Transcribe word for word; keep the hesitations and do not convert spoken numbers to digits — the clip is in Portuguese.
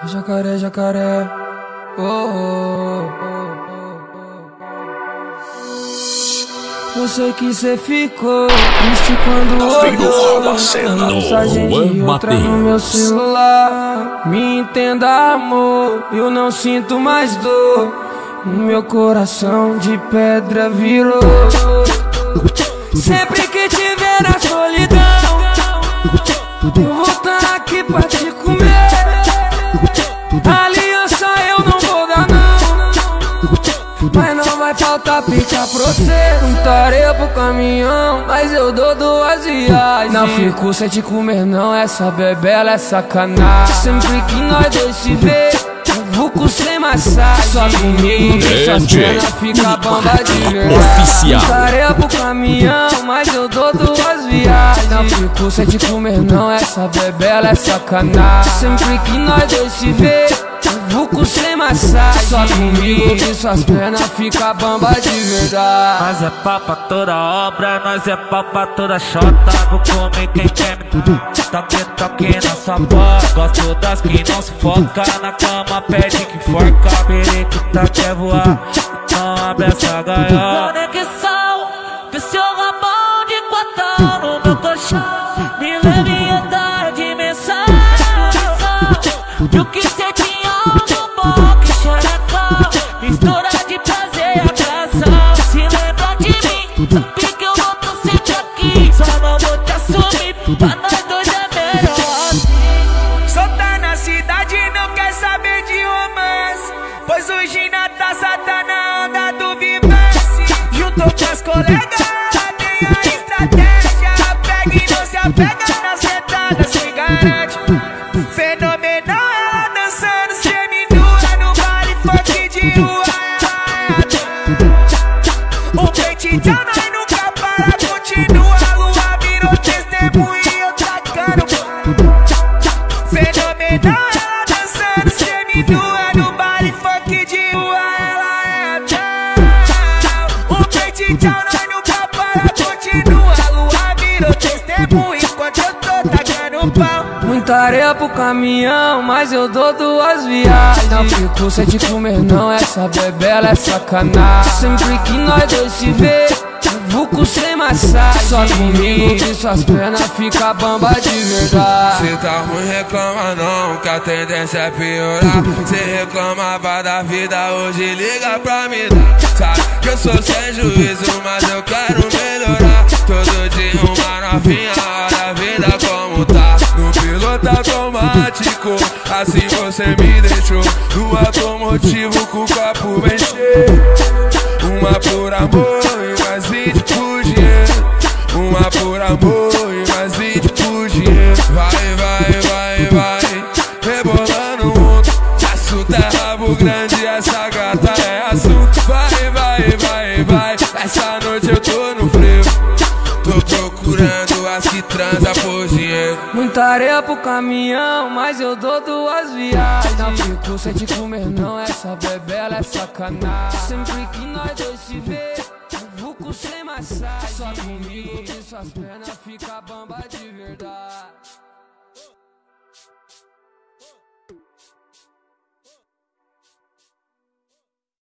Jacaré, jacaré, oh, oh, oh, oh. Eu sei que cê ficou triste quando olhou uma mensagem de outra no meu celular. Me entenda, amor, eu não sinto mais dor. O meu coração de pedra virou. Sempre que tiver na solidão, eu vou tá aqui pra te comer. Aliança eu não vou dar não, mas não vai faltar pica pra você. Muita areia pro caminhão, mas eu dou duas viagens. Não fico sem te comer não, essa bebela é sacanagem. Sempre que nós dois se vê, eu vuco sem massagem. Só comigo que suas pernas fica bamba de verdade. Muita areia pro caminhão, mas eu dou duas viagens. Não fico sem te comer não, essa bebela é sacanagem. Sempre que nós dois se vê, eu vuco sem massagem. Só comigo que suas pernas fica bamba de verdade. Nós é pau pra toda obra, nós é pau pra toda chota. Vou comer quem quer me dar, toque, toque na sua boca. Gosto das que não se foca, na cama pede que forca. Periquita quer voar, então abre essa gaiola. Conexão, vê seu rabão de quatão no meu colchão. Me leve em outra dimensão. Viu que cê tinha algo bom, que xerecão. Mistura de prazer e atração. Se lembra de mim, sabe que eu vou tô sempre aqui. Só não vou te assumir, pra nós dois é melhor assim. Solta na cidade, não quer saber de romance, pois hoje na taça tá na onda do vivance. Juntou com as colegas, ela tem a estratégia. Pega e não se apega na sentada, se garante. Fenomenal, ela dançando seminua no baile funk de rua. O peitão nós nunca para, continua. A lua virou testemunha e eu tacando. Fenomenal, ela dançando seminua no baile funk de rua. Ela é tal. O peitão nós nunca para, continua. A lua virou testemunha enquanto eu tô tacando pau. Muita areia pro caminhão, mas eu dou duas viagens. Não fico sem te comer não, essa bebela é sacanagem. Sempre que nós dois se vê, eu vuco sem massagem. Só comigo que suas pernas fica bamba de verdade. Cê tá ruim, reclama não, que a tendência é piorar. Cê reclamava da vida, hoje liga pra me dar. Sabe que eu sou sem juízo, mas eu quero melhorar. Todo dia uma novinha, olha a vida como tá. No piloto automático, assim você me deixou. No automotivo com o copo bem cheio. Uma por amor e mais vinte por dinheiro. Uma por amor e mais vinte por dinheiro. Vai, vai, vai, vai, rebolando o mundo. Assunto é rabo grande, essa gata é assunto. Vai, vai, vai, vai, essa noite eu tô no freio. Tô procurando as que transa por dinheiro. Muita areia pro caminhão, mas eu dou duas viagens. Não fico sem te comer não, essa bebela é sacanagem. Sempre que nós dois se vê, eu vuco sem massagem. Só comigo que suas pernas fica bamba de verdade.